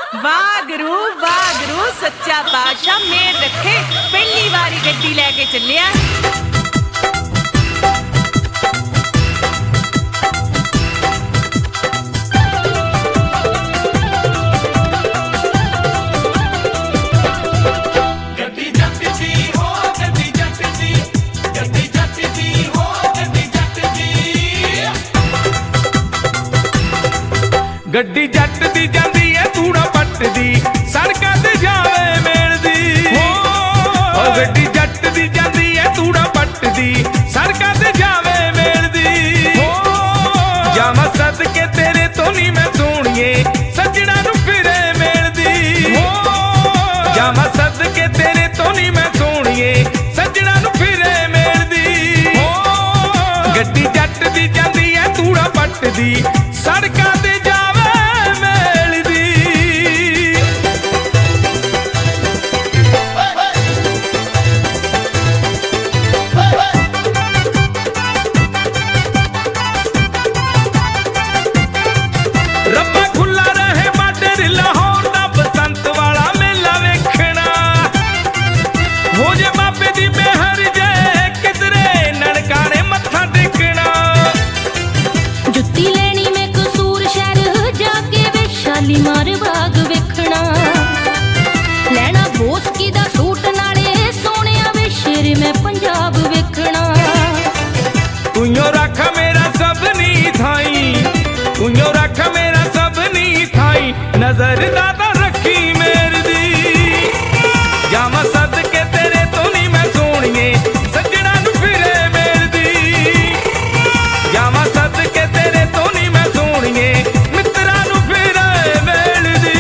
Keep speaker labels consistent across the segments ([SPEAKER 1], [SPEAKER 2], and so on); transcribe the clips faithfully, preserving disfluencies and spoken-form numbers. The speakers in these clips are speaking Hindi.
[SPEAKER 1] वागरू वागरू सच्चा बादशाह मेर रखे पहली बारी गड्डी लेके चलिया।
[SPEAKER 2] गड्डी जट दी जांदी है तूड़ा पट दी सड़कां ते जावे मेलदी ओ गड्डी जट दी जांदी है तूड़ा पट दी सड़कां ते जावे मेलदी जावा सदके तेरे तो नहीं मैं सोहणिए सजना नूं फिरे मेलदी जावा सदके तेरे तो नहीं मैं सोहणिए सजना नूं फिरे मेलदी गड्डी जट दी जांदी है तूड़ा पट दी सड़कां ते नजर दादा रखी मेरी दी जावा सदके तेरे तो नहीं मैं सोहणिए सजना नूं फिरे मेरी दी जावा सदके तेरे तो नहीं मैं सोहणिए मित्रा नूं फिरे मेरी दी।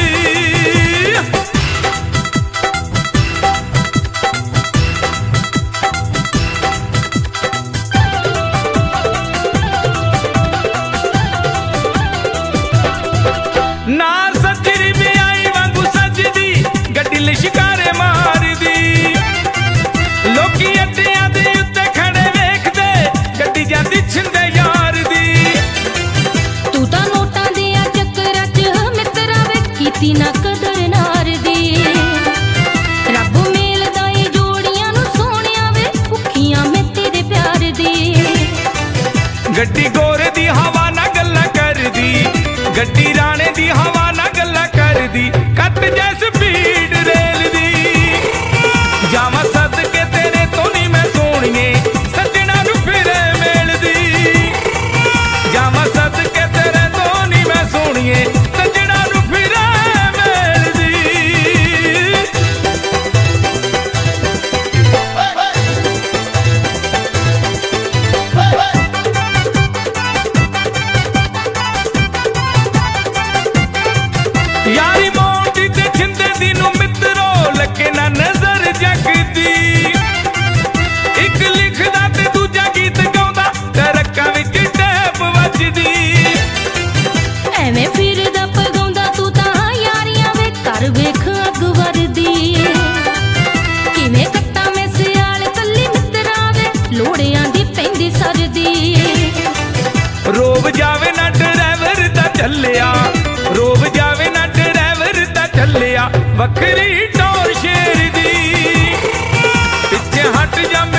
[SPEAKER 2] ना शिकारे मार दी लोकी अड्डियां दे उत्ते खड़े वेखदे गड्डी जांदी छिंदे यार दी
[SPEAKER 3] तू तां नोटां दियां चक्करां च मित्रा वे कीती ना कदर नार दी रब मेलदा ई जोड़ियां नूं सोहणिया वे भुखियां मैं तेरे प्यार दी
[SPEAKER 2] गड्डी गोरे दी हवा ना गल्लां कर दी गड्डी राणे दी हवा ना गल्लां कर दी कट जैस स्पीड रेल दी जावा सदके तेरे तो नहीं मैं सोहणिए सजना नूं फिरे मेलदी जावा सदके तेरे तो नहीं मैं सोहणिए सजना नूं फिरे मेलदी। यारी मोटी ते छिंदे दी नूं मित्रो लगे ना नजर जगदी एक लिखदा ते दूजा गीत गाउंदा ते रक्कां विच टैप वजदी
[SPEAKER 3] एवें फिरदा पगाउंदा तू तां यारियां वे कर वेख अग वरदी किवें कट्टा मैं सियाल कल्ली मित्रा वे लोड़ियां दी पैंदी सरदी
[SPEAKER 2] रोब जावे ना ड्राइवर दा चलिया रोब जावे ना ड्राइवर दा चलिया वखरी टोर शेर दी पिछे हट जा।